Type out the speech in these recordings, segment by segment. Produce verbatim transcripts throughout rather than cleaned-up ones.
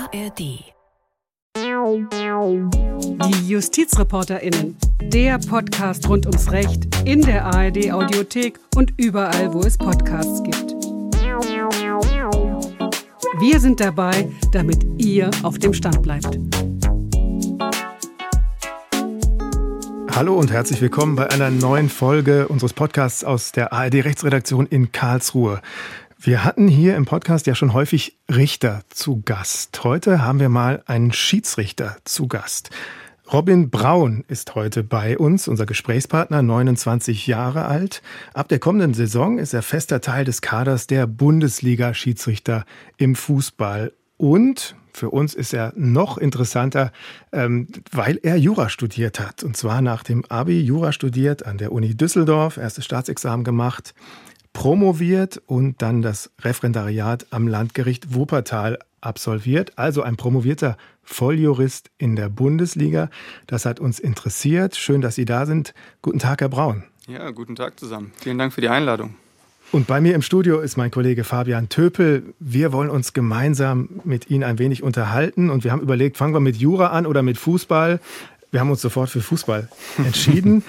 A R D. Die JustizreporterInnen, der Podcast rund ums Recht in der A R D-Audiothek und überall, wo es Podcasts gibt. Wir sind dabei, damit ihr auf dem Stand bleibt. Hallo und herzlich willkommen bei einer neuen Folge unseres Podcasts aus der A R D-Rechtsredaktion in Karlsruhe. Wir hatten hier im Podcast ja schon häufig Richter zu Gast. Heute haben wir mal einen Schiedsrichter zu Gast. Robin Braun ist heute bei uns, unser Gesprächspartner, neunundzwanzig Jahre alt. Ab der kommenden Saison ist er fester Teil des Kaders der Bundesliga-Schiedsrichter im Fußball. Und für uns ist er noch interessanter, ähm, weil er Jura studiert hat. Und zwar nach dem Abi Jura studiert an der Uni Düsseldorf, erstes Staatsexamen gemacht, promoviert und dann das Referendariat am Landgericht Wuppertal absolviert. Also ein promovierter Volljurist in der Bundesliga. Das hat uns interessiert. Schön, dass Sie da sind. Guten Tag, Herr Braun. Ja, guten Tag zusammen. Vielen Dank für die Einladung. Und bei mir im Studio ist mein Kollege Fabian Töpel. Wir wollen uns gemeinsam mit Ihnen ein wenig unterhalten. Und wir haben überlegt, fangen wir mit Jura an oder mit Fußball? Wir haben uns sofort für Fußball entschieden.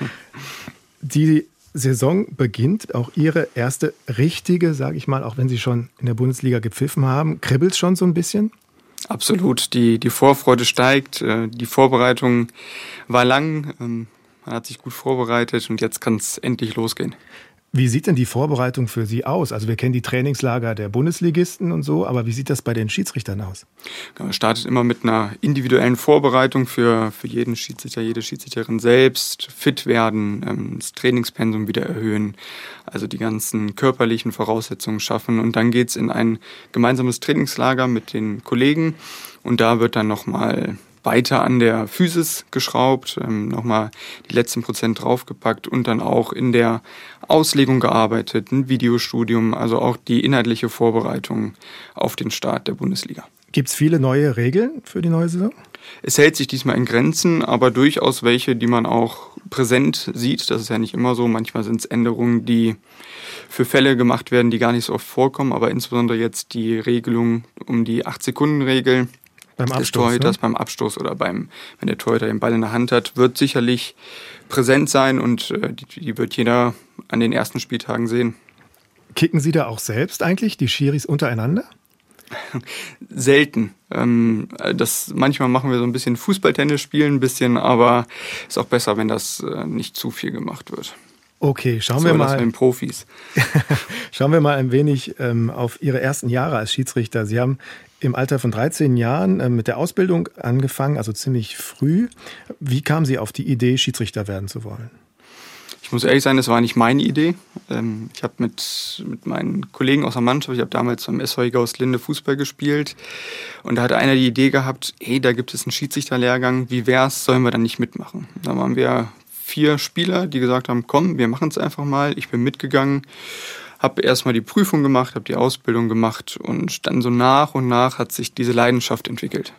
Die Saison beginnt, auch Ihre erste richtige, sage ich mal, auch wenn Sie schon in der Bundesliga gepfiffen haben. Kribbelt es schon so ein bisschen? Absolut. Die, die Vorfreude steigt. Die Vorbereitung war lang. Man hat sich gut vorbereitet und jetzt kann es endlich losgehen. Wie sieht denn die Vorbereitung für Sie aus? Also wir kennen die Trainingslager der Bundesligisten und so, aber wie sieht das bei den Schiedsrichtern aus? Man startet immer mit einer individuellen Vorbereitung für, für jeden Schiedsrichter, jede Schiedsrichterin selbst. Fit werden, das Trainingspensum wieder erhöhen, also die ganzen körperlichen Voraussetzungen schaffen. Und dann geht's in ein gemeinsames Trainingslager mit den Kollegen und da wird dann nochmal weiter an der Physis geschraubt, ähm, nochmal die letzten Prozent draufgepackt und dann auch in der Auslegung gearbeitet, ein Videostudium, also auch die inhaltliche Vorbereitung auf den Start der Bundesliga. Gibt es viele neue Regeln für die neue Saison? Es hält sich diesmal in Grenzen, aber durchaus welche, die man auch präsent sieht. Das ist ja nicht immer so. Manchmal sind es Änderungen, die für Fälle gemacht werden, die gar nicht so oft vorkommen, aber insbesondere jetzt die Regelung um die acht-Sekunden-Regel. Beim Abstoß, des Torhüters, ne? beim Abstoß oder beim, wenn der Torhüter den Ball in der Hand hat, wird sicherlich präsent sein und äh, die, die wird jeder an den ersten Spieltagen sehen. Kicken Sie da auch selbst eigentlich, die Schiris untereinander? Selten. Ähm, das, manchmal machen wir so ein bisschen Fußballtennis spielen, ein bisschen, aber ist auch besser, wenn das äh, nicht zu viel gemacht wird. Okay, schauen so, wir mal. Das mit den Profis. Schauen wir mal ein wenig ähm, auf Ihre ersten Jahre als Schiedsrichter. Sie haben im Alter von dreizehn Jahren äh, mit der Ausbildung angefangen, also ziemlich früh. Wie kamen Sie auf die Idee, Schiedsrichter werden zu wollen? Ich muss ehrlich sein, das war nicht meine Idee. Ähm, ich habe mit, mit meinen Kollegen aus der Mannschaft, ich habe damals beim S V Gaustlinde Fußball gespielt und da hatte einer die Idee gehabt, hey, da gibt es einen Schiedsrichterlehrgang, wie wär's, sollen wir dann nicht mitmachen? Da waren wir vier Spieler, die gesagt haben, komm, wir machen es einfach mal. Ich bin mitgegangen, habe erstmal die Prüfung gemacht, habe die Ausbildung gemacht und dann so nach und nach hat sich diese Leidenschaft entwickelt.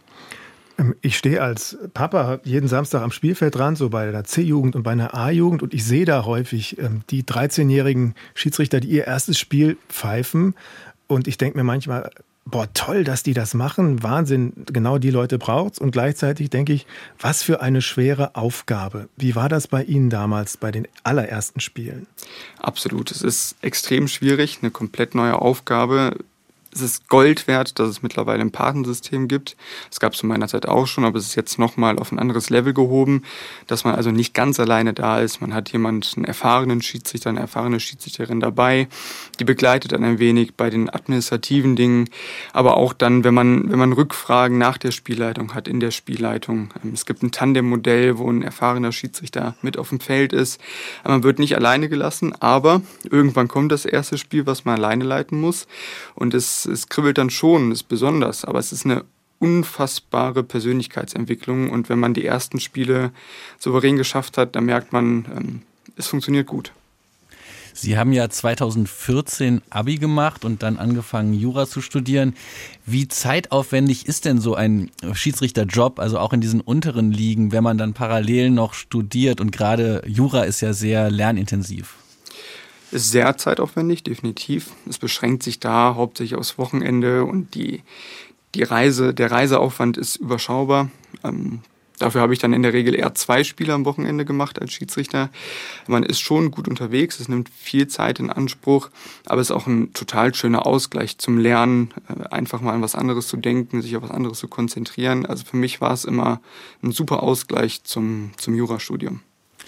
Ich stehe als Papa jeden Samstag am Spielfeldrand, so bei der C-Jugend und bei einer A-Jugend und ich sehe da häufig ähm, die dreizehnjährigen Schiedsrichter, die ihr erstes Spiel pfeifen und ich denke mir manchmal, boah, toll, dass die das machen, Wahnsinn, genau die Leute braucht's. Und gleichzeitig denke ich, was für eine schwere Aufgabe. Wie war das bei Ihnen damals bei den allerersten Spielen? Absolut, es ist extrem schwierig, eine komplett neue Aufgabe. Es ist Gold wert, dass es mittlerweile ein Patensystem gibt. Das gab es zu meiner Zeit auch schon, aber es ist jetzt nochmal auf ein anderes Level gehoben, dass man also nicht ganz alleine da ist. Man hat jemanden, einen erfahrenen Schiedsrichter, eine erfahrene Schiedsrichterin dabei, die begleitet dann ein wenig bei den administrativen Dingen, aber auch dann, wenn man, wenn man Rückfragen nach der Spielleitung hat, in der Spielleitung. Es gibt ein Tandem-Modell, wo ein erfahrener Schiedsrichter mit auf dem Feld ist. Man wird nicht alleine gelassen, aber irgendwann kommt das erste Spiel, was man alleine leiten muss und es Es kribbelt dann schon, ist besonders, aber es ist eine unfassbare Persönlichkeitsentwicklung und wenn man die ersten Spiele souverän geschafft hat, dann merkt man, ähm, es funktioniert gut. Sie haben ja zweitausendvierzehn Abi gemacht und dann angefangen, Jura zu studieren. Wie zeitaufwendig ist denn so ein Schiedsrichterjob, also auch in diesen unteren Ligen, wenn man dann parallel noch studiert und gerade Jura ist ja sehr lernintensiv? Ist sehr zeitaufwendig, definitiv. Es beschränkt sich da hauptsächlich aufs Wochenende und die, die Reise, der Reiseaufwand ist überschaubar. Ähm, Dafür habe ich dann in der Regel eher zwei Spiele am Wochenende gemacht als Schiedsrichter. Man ist schon gut unterwegs, es nimmt viel Zeit in Anspruch, aber es ist auch ein total schöner Ausgleich zum Lernen, einfach mal an was anderes zu denken, sich auf was anderes zu konzentrieren. Also für mich war es immer ein super Ausgleich zum, zum Jurastudium.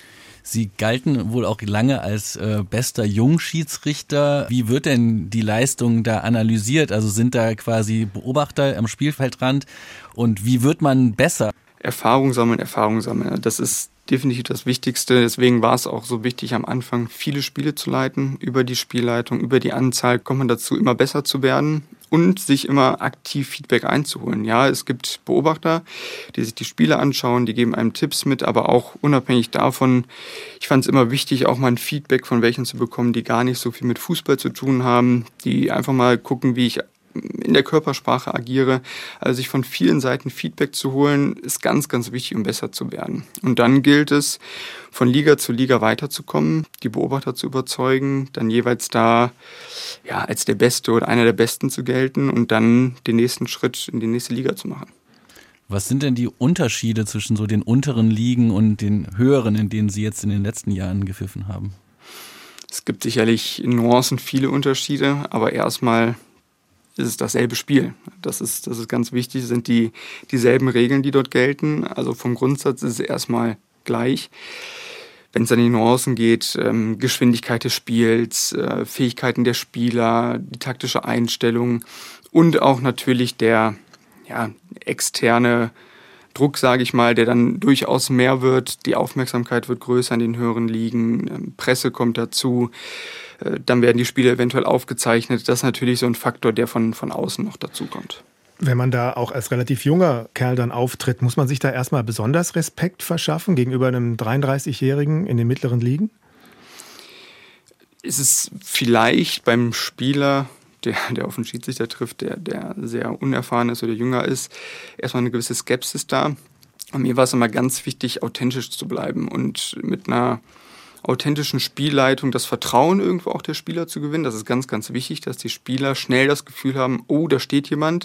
Sie galten wohl auch lange als äh, bester Jungschiedsrichter. Wie wird denn die Leistung da analysiert? Also sind da quasi Beobachter am Spielfeldrand und wie wird man besser? Erfahrung sammeln, Erfahrung sammeln. Das ist definitiv das Wichtigste. Deswegen war es auch so wichtig, am Anfang viele Spiele zu leiten. Über die Spielleitung, über die Anzahl kommt man dazu, immer besser zu werden und sich immer aktiv Feedback einzuholen. Ja, es gibt Beobachter, die sich die Spiele anschauen, die geben einem Tipps mit, aber auch unabhängig davon, ich fand es immer wichtig, auch mal ein Feedback von welchen zu bekommen, die gar nicht so viel mit Fußball zu tun haben, die einfach mal gucken, wie ich in der Körpersprache agiere. Also sich von vielen Seiten Feedback zu holen, ist ganz, ganz wichtig, um besser zu werden. Und dann gilt es, von Liga zu Liga weiterzukommen, die Beobachter zu überzeugen, dann jeweils da ja als der Beste oder einer der Besten zu gelten und dann den nächsten Schritt in die nächste Liga zu machen. Was sind denn die Unterschiede zwischen so den unteren Ligen und den höheren, in denen Sie jetzt in den letzten Jahren gepfiffen haben? Es gibt sicherlich in Nuancen viele Unterschiede, aber erstmal ist es dasselbe Spiel. Das ist, das ist ganz wichtig, sind die dieselben Regeln, die dort gelten. Also vom Grundsatz ist es erstmal gleich. Wenn es an die Nuancen geht, ähm, Geschwindigkeit des Spiels, äh, Fähigkeiten der Spieler, die taktische Einstellung und auch natürlich der ja, externe Druck, sage ich mal, der dann durchaus mehr wird. Die Aufmerksamkeit wird größer in den höheren Ligen, ähm, Presse kommt dazu. Dann werden die Spiele eventuell aufgezeichnet. Das ist natürlich so ein Faktor, der von, von außen noch dazu kommt. Wenn man da auch als relativ junger Kerl dann auftritt, muss man sich da erstmal besonders Respekt verschaffen gegenüber einem dreiunddreißigjährigen in den mittleren Ligen? Ist es vielleicht beim Spieler, der, der auf den Schiedsrichter trifft, der, der sehr unerfahren ist oder jünger ist, erstmal eine gewisse Skepsis da. Und mir war es immer ganz wichtig, authentisch zu bleiben und mit einer authentischen Spielleitung das Vertrauen irgendwo auch der Spieler zu gewinnen. Das ist ganz, ganz wichtig, dass die Spieler schnell das Gefühl haben, oh, da steht jemand,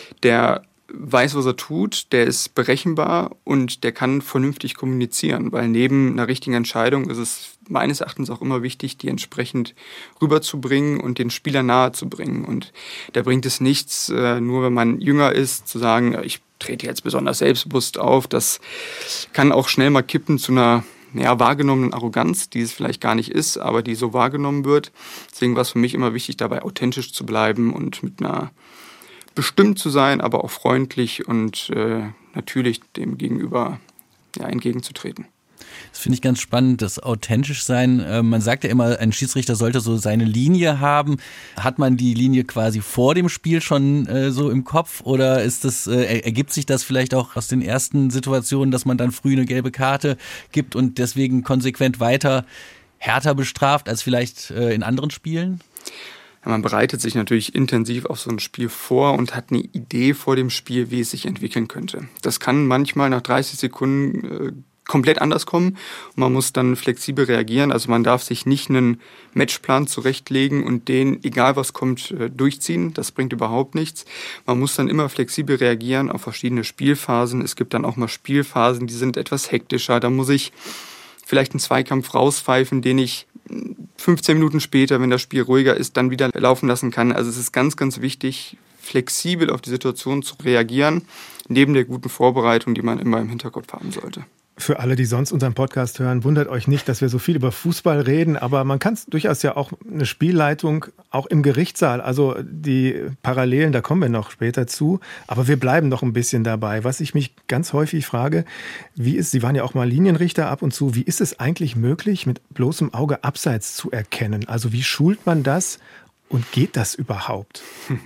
der weiß, was er tut, der ist berechenbar und der kann vernünftig kommunizieren, weil neben einer richtigen Entscheidung ist es meines Erachtens auch immer wichtig, die entsprechend rüberzubringen und den Spieler nahe zu bringen. Und da bringt es nichts, nur wenn man jünger ist, zu sagen, ich trete jetzt besonders selbstbewusst auf. Das kann auch schnell mal kippen zu einer ja, wahrgenommenen Arroganz, die es vielleicht gar nicht ist, aber die so wahrgenommen wird. Deswegen war es für mich immer wichtig, dabei authentisch zu bleiben und mit einer bestimmt zu sein, aber auch freundlich und äh, natürlich dem Gegenüber ja, entgegenzutreten. Das finde ich ganz spannend, das authentisch sein. Man sagt ja immer, ein Schiedsrichter sollte so seine Linie haben. Hat man die Linie quasi vor dem Spiel schon äh, so im Kopf oder ist das, äh, ergibt sich das vielleicht auch aus den ersten Situationen, dass man dann früh eine gelbe Karte gibt und deswegen konsequent weiter härter bestraft als vielleicht äh, in anderen Spielen? Ja, man bereitet sich natürlich intensiv auf so ein Spiel vor und hat eine Idee vor dem Spiel, wie es sich entwickeln könnte. Das kann manchmal nach dreißig Sekunden äh, komplett anders kommen und man muss dann flexibel reagieren. Also man darf sich nicht einen Matchplan zurechtlegen und den, egal was kommt, durchziehen. Das bringt überhaupt nichts. Man muss dann immer flexibel reagieren auf verschiedene Spielphasen. Es gibt dann auch mal Spielphasen, die sind etwas hektischer. Da muss ich vielleicht einen Zweikampf rauspfeifen, den ich fünfzehn Minuten später, wenn das Spiel ruhiger ist, dann wieder laufen lassen kann. Also es ist ganz, ganz wichtig, flexibel auf die Situation zu reagieren, neben der guten Vorbereitung, die man immer im Hinterkopf haben sollte. Für alle, die sonst unseren Podcast hören, wundert euch nicht, dass wir so viel über Fußball reden, aber man kann durchaus ja auch eine Spielleitung auch im Gerichtssaal, also die Parallelen, da kommen wir noch später zu, aber wir bleiben noch ein bisschen dabei. Was ich mich ganz häufig frage, wie ist, Sie waren ja auch mal Linienrichter ab und zu, wie ist es eigentlich möglich, mit bloßem Auge Abseits zu erkennen? Also wie schult man das? Und geht das überhaupt?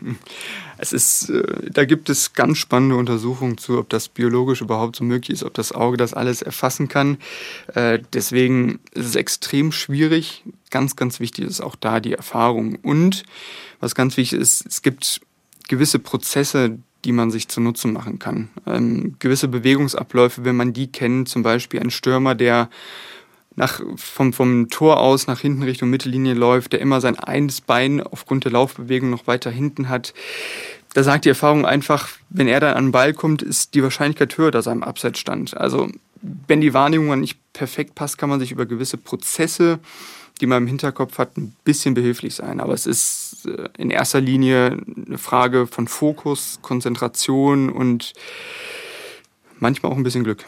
Es ist, da gibt es ganz spannende Untersuchungen zu, ob das biologisch überhaupt so möglich ist, ob das Auge das alles erfassen kann. Deswegen ist es extrem schwierig. Ganz, ganz wichtig ist auch da die Erfahrung. Und was ganz wichtig ist, es gibt gewisse Prozesse, die man sich zunutze machen kann. Ähm, gewisse Bewegungsabläufe, wenn man die kennt, zum Beispiel ein Stürmer, der Nach, vom, vom Tor aus nach hinten Richtung Mittellinie läuft, der immer sein eines Bein aufgrund der Laufbewegung noch weiter hinten hat. da sagt die Erfahrung einfach, wenn er dann an den Ball kommt, ist die Wahrscheinlichkeit höher, dass er im Abseits stand. Also wenn die Wahrnehmung nicht perfekt passt, kann man sich über gewisse Prozesse, die man im Hinterkopf hat, ein bisschen behilflich sein. Aber es ist in erster Linie eine Frage von Fokus, Konzentration und manchmal auch ein bisschen Glück.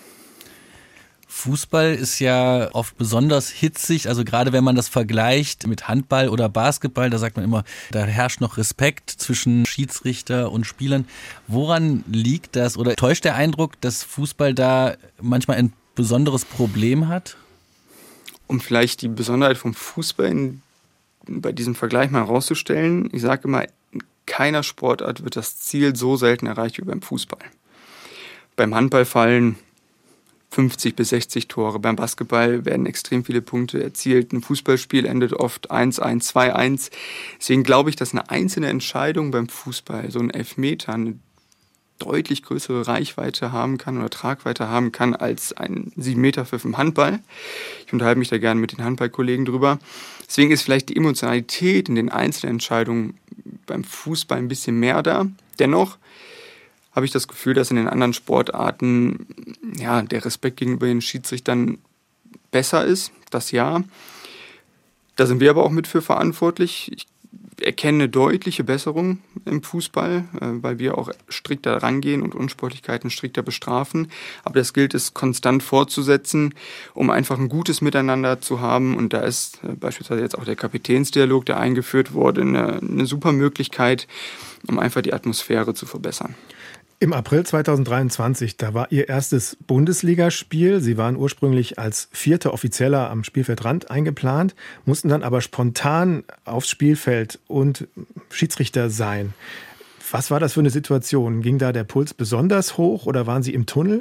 Fußball ist ja oft besonders hitzig, also gerade wenn man das vergleicht mit Handball oder Basketball, da sagt man immer, da herrscht noch Respekt zwischen Schiedsrichter und Spielern. Woran liegt das oder täuscht der Eindruck, dass Fußball da manchmal ein besonderes Problem hat? Um vielleicht die Besonderheit vom Fußball in, bei diesem Vergleich mal herauszustellen, ich sage immer, in keiner Sportart wird das Ziel so selten erreicht wie beim Fußball. Beim Handball fallen fünfzig bis sechzig Tore, beim Basketball werden extrem viele Punkte erzielt. Ein Fußballspiel endet oft eins eins, zwei eins. Deswegen glaube ich, dass eine einzelne Entscheidung beim Fußball, so ein Elfmeter, eine deutlich größere Reichweite haben kann oder Tragweite haben kann als ein sieben Meter Pfiff im Handball. Ich unterhalte mich da gerne mit den Handballkollegen drüber. Deswegen ist vielleicht die Emotionalität in den einzelnen Entscheidungen beim Fußball ein bisschen mehr da. Dennoch habe ich das Gefühl, dass in den anderen Sportarten ja, der Respekt gegenüber den Schiedsrichtern besser ist. Das ja. Da sind wir aber auch mit für verantwortlich. Ich erkenne eine deutliche Besserung im Fußball, weil wir auch strikter rangehen und Unsportlichkeiten strikter bestrafen. Aber das gilt es konstant fortzusetzen, um einfach ein gutes Miteinander zu haben. Und da ist beispielsweise jetzt auch der Kapitänsdialog, der eingeführt wurde, eine, eine super Möglichkeit, um einfach die Atmosphäre zu verbessern. Im April zweitausenddreiundzwanzig, da war Ihr erstes Bundesligaspiel. Sie waren ursprünglich als vierter Offizieller am Spielfeldrand eingeplant, mussten dann aber spontan aufs Spielfeld und Schiedsrichter sein. Was war das für eine Situation? Ging da der Puls besonders hoch oder waren Sie im Tunnel?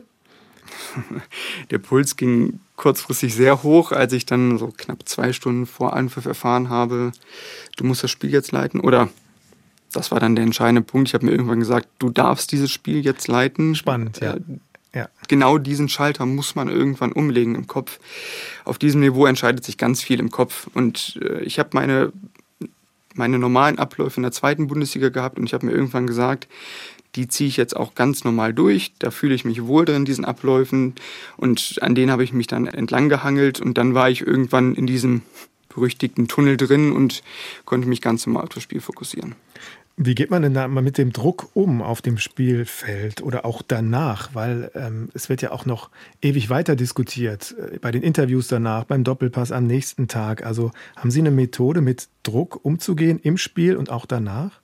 Der Puls ging kurzfristig sehr hoch, als ich dann so knapp zwei Stunden vor Anpfiff erfahren habe, du musst das Spiel jetzt leiten oder... Das war dann der entscheidende Punkt. Ich habe mir irgendwann gesagt, du darfst dieses Spiel jetzt leiten. Spannend, ja. ja. Genau diesen Schalter muss man irgendwann umlegen im Kopf. Auf diesem Niveau entscheidet sich ganz viel im Kopf. Und äh, ich habe meine, meine normalen Abläufe in der zweiten Bundesliga gehabt und ich habe mir irgendwann gesagt, die ziehe ich jetzt auch ganz normal durch. Da fühle ich mich wohl drin, diesen Abläufen. Und an denen habe ich mich dann entlang gehangelt. Und dann war ich irgendwann in diesem berüchtigten Tunnel drin und konnte mich ganz normal auf das Spiel fokussieren. Wie geht man denn da mal mit dem Druck um auf dem Spielfeld oder auch danach? Weil ähm, es wird ja auch noch ewig weiter diskutiert, äh, bei den Interviews danach, beim Doppelpass am nächsten Tag. Also haben Sie eine Methode, mit Druck umzugehen im Spiel und auch danach?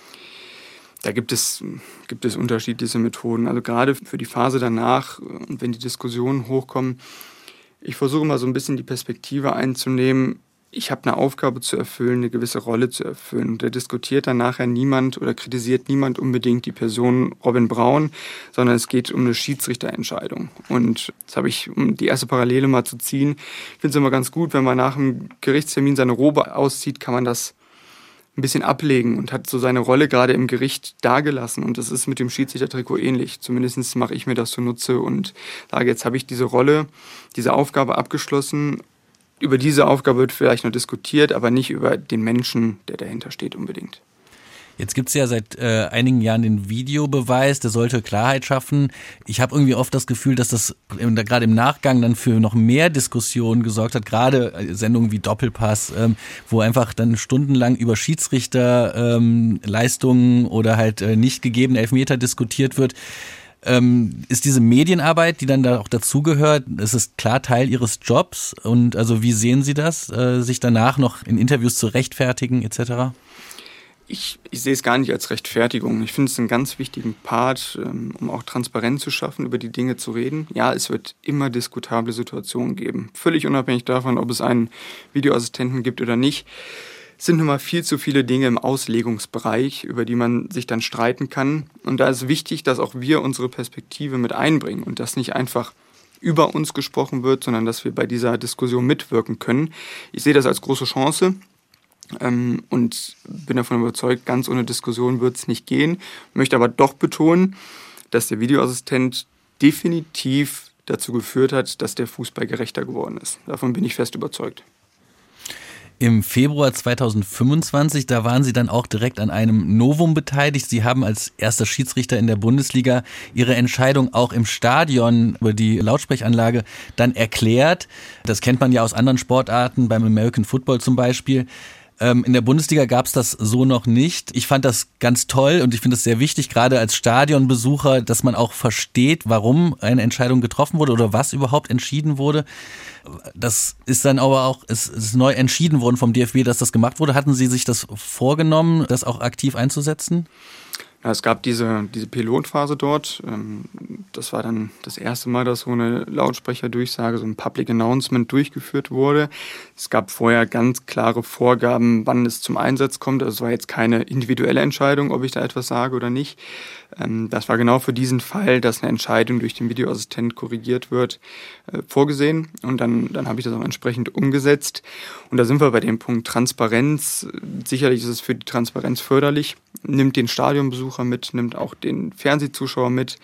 Da gibt es, gibt es unterschiedliche Methoden. Also gerade für die Phase danach, wenn die Diskussionen hochkommen, ich versuche mal so ein bisschen die Perspektive einzunehmen, ich habe eine Aufgabe zu erfüllen, eine gewisse Rolle zu erfüllen. Und da diskutiert dann nachher niemand oder kritisiert niemand unbedingt die Person Robin Braun, sondern es geht um eine Schiedsrichterentscheidung. Und das habe ich, um die erste Parallele mal zu ziehen, ich finde es immer ganz gut, wenn man nach einem Gerichtstermin seine Robe auszieht, kann man das ein bisschen ablegen und hat so seine Rolle gerade im Gericht dargelassen. Und das ist mit dem Schiedsrichtertrikot ähnlich. Zumindest mache ich mir das zunutze und sage, jetzt habe ich diese Rolle, diese Aufgabe abgeschlossen. Über diese Aufgabe wird vielleicht noch diskutiert, aber nicht über den Menschen, der dahinter steht unbedingt. Jetzt gibt's ja seit äh, einigen Jahren den Videobeweis, der sollte Klarheit schaffen. Ich habe irgendwie oft das Gefühl, dass das äh, gerade im Nachgang dann für noch mehr Diskussionen gesorgt hat, gerade äh, Sendungen wie Doppelpass, ähm, wo einfach dann stundenlang über Schiedsrichter ähm, Leistungen oder halt äh, nicht gegebene Elfmeter diskutiert wird. Ähm, ist diese Medienarbeit, die dann da auch dazugehört, ist es klar Teil Ihres Jobs? Und also wie sehen Sie das, äh, sich danach noch in Interviews zu rechtfertigen et cetera? Ich, ich sehe es gar nicht als Rechtfertigung. Ich finde es einen ganz wichtigen Part, ähm, um auch Transparenz zu schaffen, über die Dinge zu reden. Ja, es wird immer diskutable Situationen geben. Völlig unabhängig davon, ob es einen Videoassistenten gibt oder nicht. Es sind nun mal viel zu viele Dinge im Auslegungsbereich, über die man sich dann streiten kann. Und da ist wichtig, dass auch wir unsere Perspektive mit einbringen und dass nicht einfach über uns gesprochen wird, sondern dass wir bei dieser Diskussion mitwirken können. Ich sehe das als große Chance ähm, und bin davon überzeugt, ganz ohne Diskussion wird es nicht gehen. Möchte aber doch betonen, dass der Videoassistent definitiv dazu geführt hat, dass der Fußball gerechter geworden ist. Davon bin ich fest überzeugt. Im Februar zweitausendfünfundzwanzig, da waren Sie dann auch direkt an einem Novum beteiligt. Sie haben als erster Schiedsrichter in der Bundesliga Ihre Entscheidung auch im Stadion über die Lautsprechanlage dann erklärt. Das kennt man ja aus anderen Sportarten, beim American Football zum Beispiel. In der Bundesliga gab es das so noch nicht. Ich fand das ganz toll und ich finde es sehr wichtig, gerade als Stadionbesucher, dass man auch versteht, warum eine Entscheidung getroffen wurde oder was überhaupt entschieden wurde. Das ist dann aber auch, es ist neu entschieden worden vom D F B, dass das gemacht wurde. Hatten Sie sich das vorgenommen, das auch aktiv einzusetzen? Ja, es gab diese, diese Pilotphase dort. Das war dann das erste Mal, dass so eine Lautsprecherdurchsage, so ein Public Announcement durchgeführt wurde. Es gab vorher ganz klare Vorgaben, wann es zum Einsatz kommt. Also es war jetzt keine individuelle Entscheidung, ob ich da etwas sage oder nicht. Das war genau für diesen Fall, dass eine Entscheidung durch den Videoassistent korrigiert wird, vorgesehen. Und dann, dann habe ich das auch entsprechend umgesetzt. Und da sind wir bei dem Punkt Transparenz. Sicherlich ist es für die Transparenz förderlich. Nimmt den Stadionbesucher mit, nimmt auch den Fernsehzuschauer mit.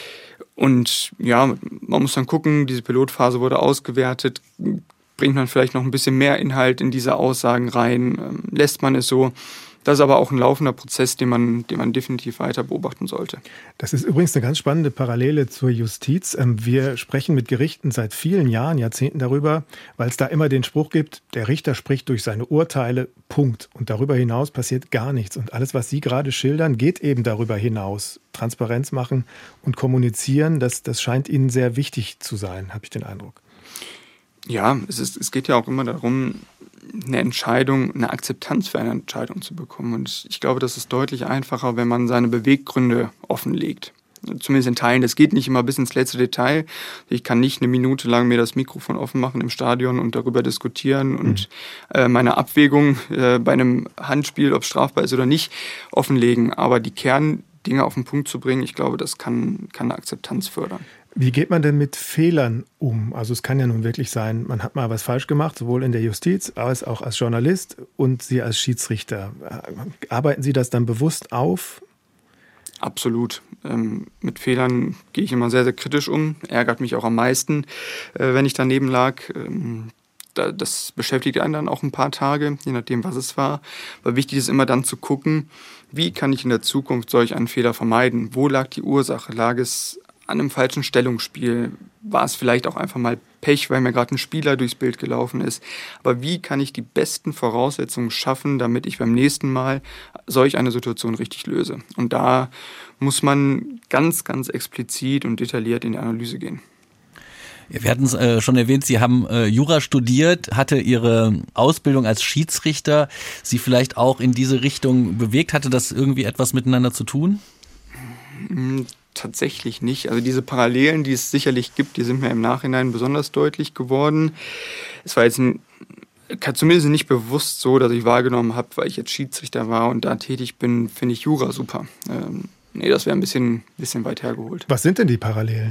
Und ja, man muss dann gucken, diese Pilotphase wurde ausgewertet. Bringt man vielleicht noch ein bisschen mehr Inhalt in diese Aussagen rein? Lässt man es so? Das ist aber auch ein laufender Prozess, den man, den man definitiv weiter beobachten sollte. Das ist übrigens eine ganz spannende Parallele zur Justiz. Wir sprechen mit Gerichten seit vielen Jahren, Jahrzehnten darüber, weil es da immer den Spruch gibt, der Richter spricht durch seine Urteile, Punkt. Und darüber hinaus passiert gar nichts. Und alles, was Sie gerade schildern, geht eben darüber hinaus. Transparenz machen und kommunizieren, das, das scheint Ihnen sehr wichtig zu sein, habe ich den Eindruck. Ja, es, ist, es geht ja auch immer darum, eine Entscheidung, eine Akzeptanz für eine Entscheidung zu bekommen. Und ich glaube, das ist deutlich einfacher, wenn man seine Beweggründe offenlegt. Zumindest in Teilen. Das geht nicht immer bis ins letzte Detail. Ich kann nicht eine Minute lang mir das Mikrofon offen machen im Stadion und darüber diskutieren mhm. und äh, meine Abwägung äh, bei einem Handspiel, ob es strafbar ist oder nicht, offenlegen. Aber die Kerndinge auf den Punkt zu bringen, ich glaube, das kann, kann eine Akzeptanz fördern. Wie geht man denn mit Fehlern um? Also es kann ja nun wirklich sein, man hat mal was falsch gemacht, sowohl in der Justiz als auch als Journalist und Sie als Schiedsrichter. Arbeiten Sie das dann bewusst auf? Absolut. Ähm, mit Fehlern gehe ich immer sehr, sehr kritisch um. Ärgert mich auch am meisten, äh, wenn ich daneben lag. Ähm, da, das beschäftigt einen dann auch ein paar Tage, je nachdem, was es war. Aber wichtig ist immer dann zu gucken, wie kann ich in der Zukunft solch einen Fehler vermeiden? Wo lag die Ursache? Lag es an einem falschen Stellungsspiel? War es vielleicht auch einfach mal Pech, weil mir gerade ein Spieler durchs Bild gelaufen ist? Aber wie kann ich die besten Voraussetzungen schaffen, damit ich beim nächsten Mal solch eine Situation richtig löse? Und da muss man ganz, ganz explizit und detailliert in die Analyse gehen. Wir hatten es äh, schon erwähnt, Sie haben äh, Jura studiert, hatte Ihre Ausbildung als Schiedsrichter Sie vielleicht auch in diese Richtung bewegt? Hatte das irgendwie etwas miteinander zu tun? Tatsächlich nicht. Also diese Parallelen, die es sicherlich gibt, die sind mir im Nachhinein besonders deutlich geworden. Es war jetzt ein, zumindest nicht bewusst so, dass ich wahrgenommen habe, weil ich jetzt Schiedsrichter war und da tätig bin, finde ich Jura super. Ähm, nee, das wäre ein bisschen, bisschen weit hergeholt. Was sind denn die Parallelen?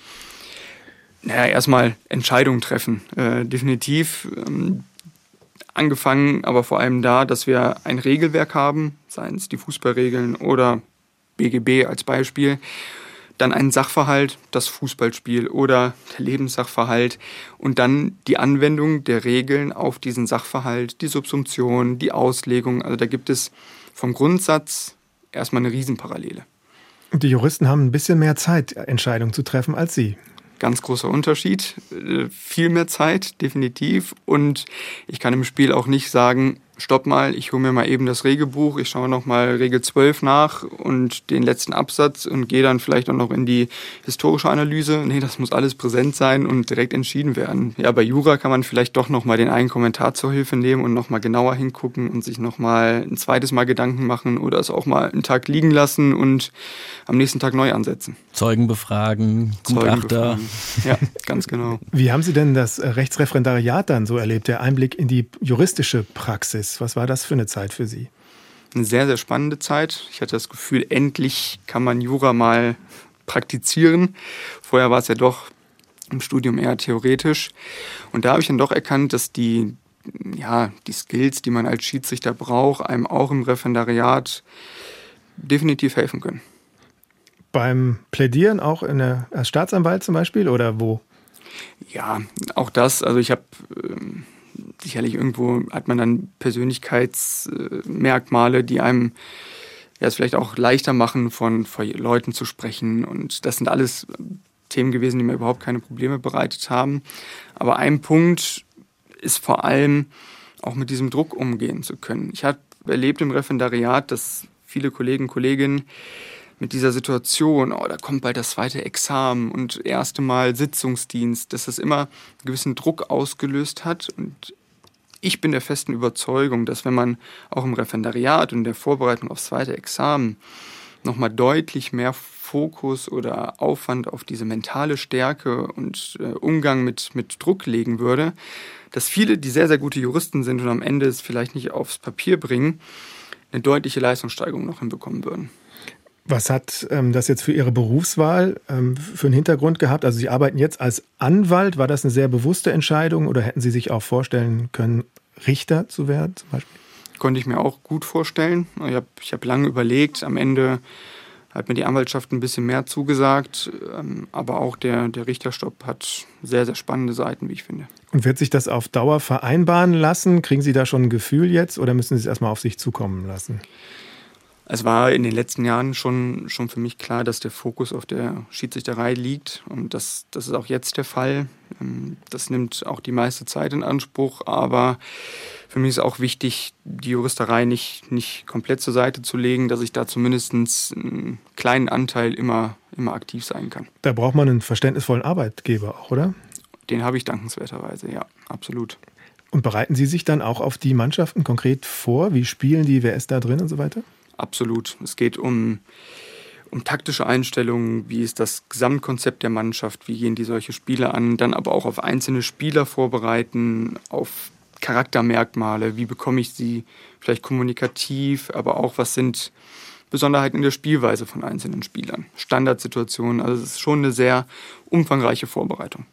Naja, erstmal Entscheidungen treffen. Äh, definitiv. Ähm, angefangen, aber vor allem da, dass wir ein Regelwerk haben, seien es die Fußballregeln oder B G B als Beispiel, dann einen Sachverhalt, das Fußballspiel oder der Lebenssachverhalt und dann die Anwendung der Regeln auf diesen Sachverhalt, die Subsumption, die Auslegung. Also da gibt es vom Grundsatz erstmal eine Riesenparallele. Die Juristen haben ein bisschen mehr Zeit, Entscheidungen zu treffen als Sie. Ganz großer Unterschied, viel mehr Zeit, definitiv. Und ich kann im Spiel auch nicht sagen, stopp mal, ich hole mir mal eben das Regelbuch, ich schaue noch mal Regel zwölf nach und den letzten Absatz und gehe dann vielleicht auch noch in die historische Analyse. Nee, das muss alles präsent sein und direkt entschieden werden. Ja, bei Jura kann man vielleicht doch noch mal den einen Kommentar zur Hilfe nehmen und noch mal genauer hingucken und sich noch mal ein zweites Mal Gedanken machen oder es auch mal einen Tag liegen lassen und am nächsten Tag neu ansetzen. Zeugen befragen, Gutachter. Zeugen befragen. Ja, ganz genau. Wie haben Sie denn das Rechtsreferendariat dann so erlebt, der Einblick in die juristische Praxis? Was war das für eine Zeit für Sie? Eine sehr, sehr spannende Zeit. Ich hatte das Gefühl, endlich kann man Jura mal praktizieren. Vorher war es ja doch im Studium eher theoretisch. Und da habe ich dann doch erkannt, dass die, ja, die Skills, die man als Schiedsrichter braucht, einem auch im Referendariat definitiv helfen können. Beim Plädieren auch in der, als Staatsanwalt zum Beispiel oder wo? Ja, auch das. Also ich habe ähm, sicherlich irgendwo hat man dann Persönlichkeitsmerkmale, die einem ja, es vielleicht auch leichter machen, von vor Leuten zu sprechen. Und das sind alles Themen gewesen, die mir überhaupt keine Probleme bereitet haben. Aber ein Punkt ist vor allem auch mit diesem Druck umgehen zu können. Ich habe erlebt im Referendariat, dass viele Kollegen und Kolleginnen mit dieser Situation, oh, da kommt bald das zweite Examen und erste Mal Sitzungsdienst, dass das immer einen gewissen Druck ausgelöst hat. Und ich bin der festen Überzeugung, dass wenn man auch im Referendariat und in der Vorbereitung aufs zweite Examen nochmal deutlich mehr Fokus oder Aufwand auf diese mentale Stärke und äh, Umgang mit, mit Druck legen würde, dass viele, die sehr, sehr gute Juristen sind und am Ende es vielleicht nicht aufs Papier bringen, eine deutliche Leistungssteigerung noch hinbekommen würden. Was hat ähm, das jetzt für Ihre Berufswahl ähm, für einen Hintergrund gehabt? Also Sie arbeiten jetzt als Anwalt. War das eine sehr bewusste Entscheidung oder hätten Sie sich auch vorstellen können, Richter zu werden zum Beispiel? Konnte ich mir auch gut vorstellen. Ich habe ich hab lange überlegt. Am Ende hat mir die Anwaltschaft ein bisschen mehr zugesagt. Ähm, aber auch der, der Richterstopp hat sehr, sehr spannende Seiten, wie ich finde. Und wird sich das auf Dauer vereinbaren lassen? Kriegen Sie da schon ein Gefühl jetzt oder müssen Sie es erstmal auf sich zukommen lassen? Es war in den letzten Jahren schon, schon für mich klar, dass der Fokus auf der Schiedsrichterei liegt. Und das, das ist auch jetzt der Fall. Das nimmt auch die meiste Zeit in Anspruch. Aber für mich ist auch wichtig, die Juristerei nicht, nicht komplett zur Seite zu legen, dass ich da zumindest einen kleinen Anteil immer, immer aktiv sein kann. Da braucht man einen verständnisvollen Arbeitgeber auch, oder? Den habe ich dankenswerterweise, ja, absolut. Und bereiten Sie sich dann auch auf die Mannschaften konkret vor? Wie spielen die, wer ist da drin und so weiter? Absolut. Es geht um, um taktische Einstellungen, wie ist das Gesamtkonzept der Mannschaft, wie gehen die solche Spiele an, dann aber auch auf einzelne Spieler vorbereiten, auf Charaktermerkmale, wie bekomme ich sie vielleicht kommunikativ, aber auch was sind Besonderheiten in der Spielweise von einzelnen Spielern, Standardsituationen, also es ist schon eine sehr umfangreiche Vorbereitung.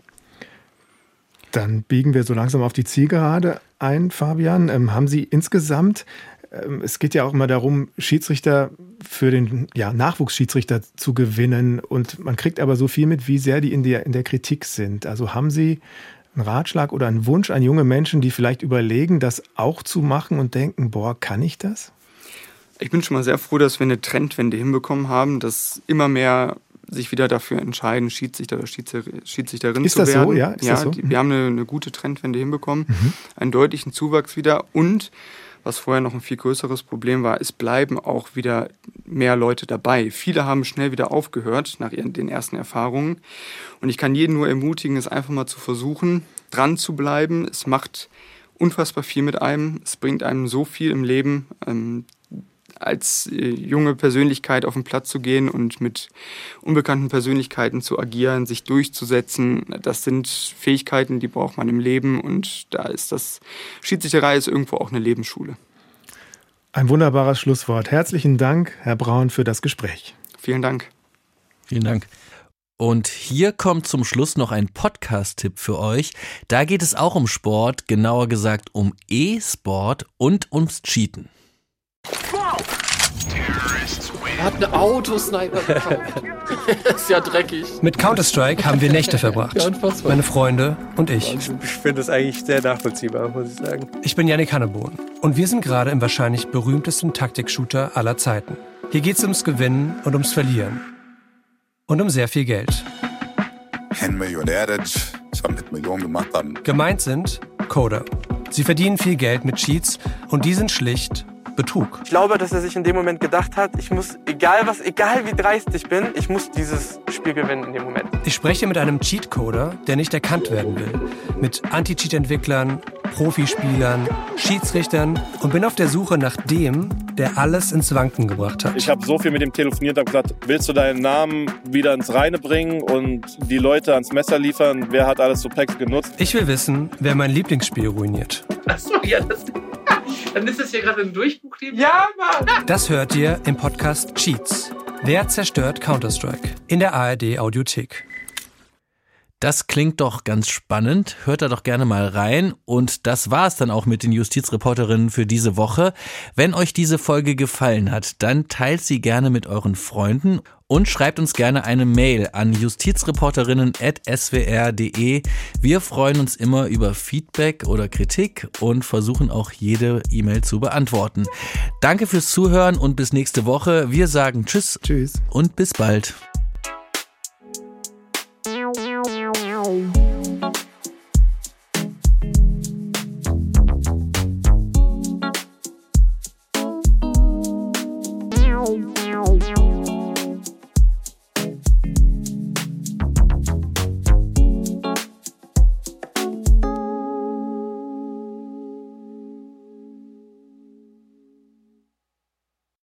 Dann biegen wir so langsam auf die Zielgerade ein, Fabian. Ähm, haben Sie insgesamt, ähm, es geht ja auch immer darum, Schiedsrichter für den ja, Nachwuchsschiedsrichter zu gewinnen und man kriegt aber so viel mit, wie sehr die in der, in der Kritik sind. Also haben Sie einen Ratschlag oder einen Wunsch an junge Menschen, die vielleicht überlegen, das auch zu machen und denken, boah, kann ich das? Ich bin schon mal sehr froh, dass wir eine Trendwende hinbekommen haben, dass immer mehr sich wieder dafür entscheiden, Schiedsrichter oder Schiedsrichterin ist zu das werden. So? Ja, ist ja das so? Die, wir haben eine, eine gute Trendwende hinbekommen, mhm. einen deutlichen Zuwachs wieder und was vorher noch ein viel größeres Problem war, es bleiben auch wieder mehr Leute dabei. Viele haben schnell wieder aufgehört nach ihren, den ersten Erfahrungen und ich kann jeden nur ermutigen, es einfach mal zu versuchen, dran zu bleiben. Es macht unfassbar viel mit einem, es bringt einem so viel im Leben, ähm, als äh, junge Persönlichkeit auf den Platz zu gehen und mit unbekannten Persönlichkeiten zu agieren, sich durchzusetzen. Das sind Fähigkeiten, die braucht man im Leben und da ist das Schiedsrichterei ist irgendwo auch eine Lebensschule. Ein wunderbares Schlusswort. Herzlichen Dank, Herr Braun, für das Gespräch. Vielen Dank. Vielen Dank. Und hier kommt zum Schluss noch ein Podcast-Tipp für euch. Da geht es auch um Sport, genauer gesagt um E-Sport und ums Cheaten. Er hat eine Autosniper gekauft. Ist ja dreckig. Mit Counter-Strike haben wir Nächte verbracht. Ja, unfassbar. Meine Freunde und ich. Ich finde das eigentlich sehr nachvollziehbar, muss ich sagen. Ich bin Yannick Hannebohn und wir sind gerade im wahrscheinlich berühmtesten Taktik-Shooter aller Zeiten. Hier geht's ums Gewinnen und ums Verlieren. Und um sehr viel Geld. En Millionär, der schon mit Millionen gemacht haben. Gemeint sind Coder. Sie verdienen viel Geld mit Cheats und die sind schlicht Betrug. Ich glaube, dass er sich in dem Moment gedacht hat, ich muss, egal was, egal wie dreist ich bin, ich muss dieses Spiel gewinnen in dem Moment. Ich spreche mit einem Cheat-Coder, der nicht erkannt werden will. Mit Anti-Cheat-Entwicklern, Profispielern, Schiedsrichtern und bin auf der Suche nach dem, der alles ins Wanken gebracht hat. Ich habe so viel mit ihm telefoniert und gesagt, willst du deinen Namen wieder ins Reine bringen und die Leute ans Messer liefern? Wer hat alles so Packs genutzt? Ich will wissen, wer mein Lieblingsspiel ruiniert. Achso, ja, das... Dann ist das hier gerade ein Durchbruch. Ja, Mann! Das hört ihr im Podcast Cheats. Wer zerstört Counter-Strike? In der A R D Audiothek. Das klingt doch ganz spannend. Hört da doch gerne mal rein. Und das war es dann auch mit den Justizreporterinnen für diese Woche. Wenn euch diese Folge gefallen hat, dann teilt sie gerne mit euren Freunden. und schreibt uns gerne eine Mail an justizreporterinnen at s w r punkt d e. Wir freuen uns immer über Feedback oder Kritik und versuchen auch jede E-Mail zu beantworten. Danke fürs Zuhören und bis nächste Woche. Wir sagen Tschüss, Tschüss und bis bald.